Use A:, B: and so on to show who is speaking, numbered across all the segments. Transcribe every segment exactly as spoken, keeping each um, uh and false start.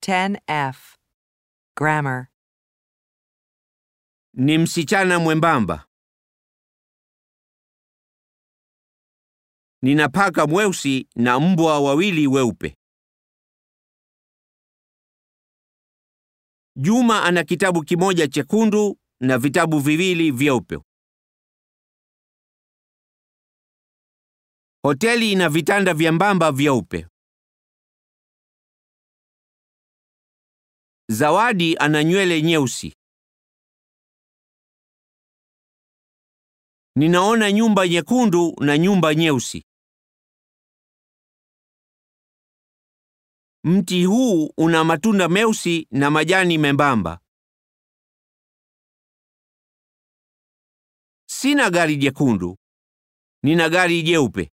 A: ten F. Grammar.
B: Ni msichana mwembamba. Nina paka mweusi na mbwa wawili weupe. Juma ana kitabu kimoja chekundu na vitabu viwili vyeupe. Hoteli ina vitanda vyembamba vyeupe. Zawadi ana nywele nyeusi. Ninaona nyumba nyekundu na nyumba nyeusi. Mti huu una matunda meusi na majani membamba. Sina gari jekundu. Nina gari jeupe.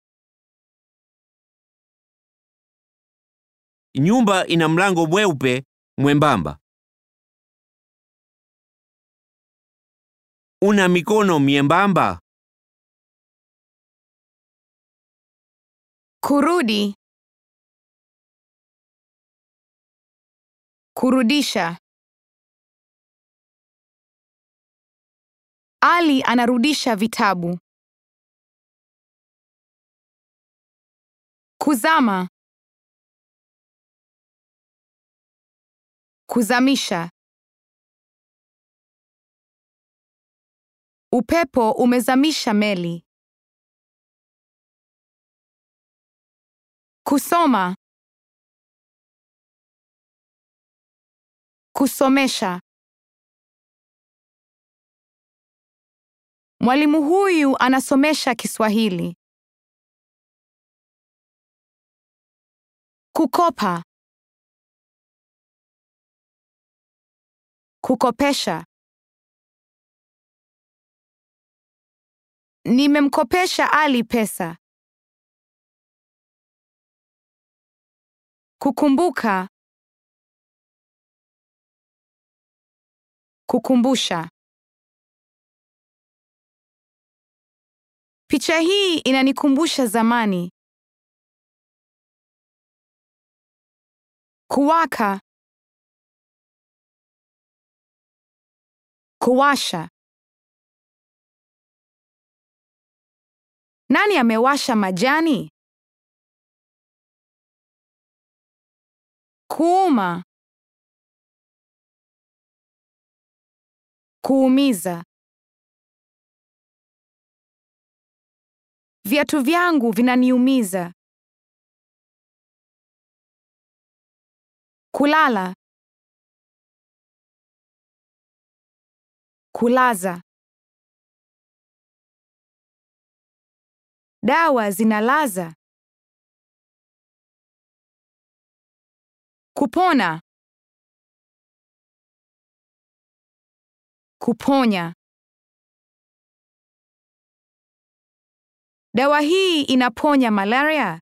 B: Nyumba ina mlango mweupe mwembamba. Una mikono miembamba.
C: Kurudi. Kurudisha. Ali anarudisha vitabu. Kuzama. Kuzamisha. Upepo umezamisha meli. Kusoma. Kusomesha. Mwalimu huyu anasomesha Kiswahili. Kukopa. Kukopesha. Nimemkopesha Ali pesa. Kukumbuka. Kukumbusha. Picha hii inanikumbusha zamani. Kuwaka. Kuwasha. Nani amewasha majani? Kuuma. Kuumiza. Viatu vyangu vinaniumiza. Kulala. Kulaza. Dawa zinalaza. Kupona. Kuponya. Dawa hii inaponya malaria.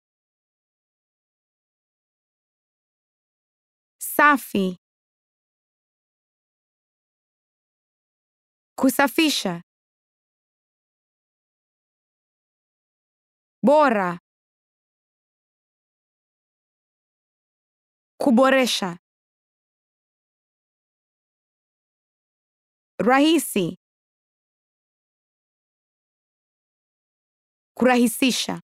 C: Safi. Kusafisha. Bora. Kuboresha. Rahisi. Kurahisisha.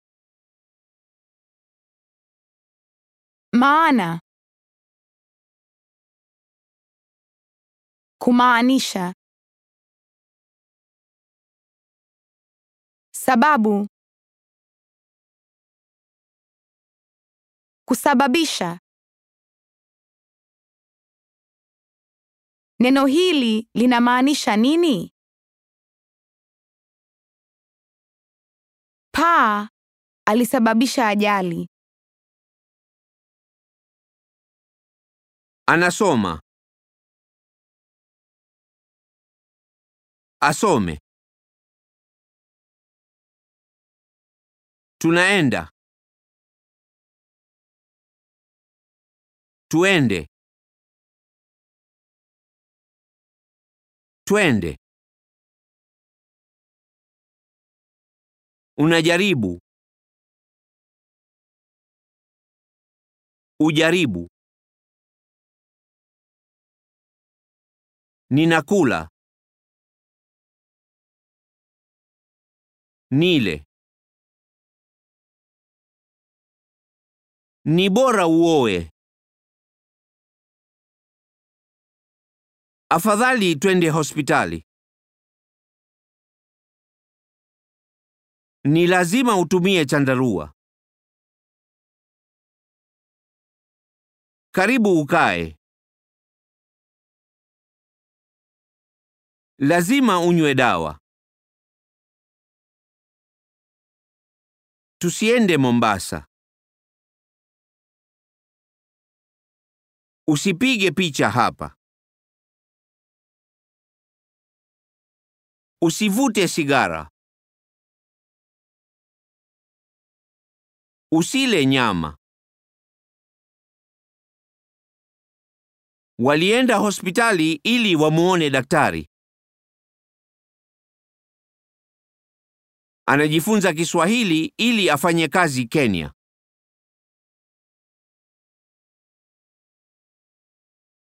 C: Maana. Kumaanisha. Sababu. Kusababisha. Neno hili linamaanisha nini? Paa alisababisha ajali.
B: Anasoma. Asome. Tunaenda. Tuende. Twende. Unajaribu. Ujaribu. Ninakula. Nile. Ni bora uoe. Afadhali twende hospitali. Ni lazima utumie chandarua. Karibu ukae. Lazima unywe dawa. Tusiende Mombasa. Usipige picha hapa. Usivute sigara. Usile nyama. Walienda hospitali ili wamuone daktari. Anajifunza Kiswahili ili afanye kazi Kenya.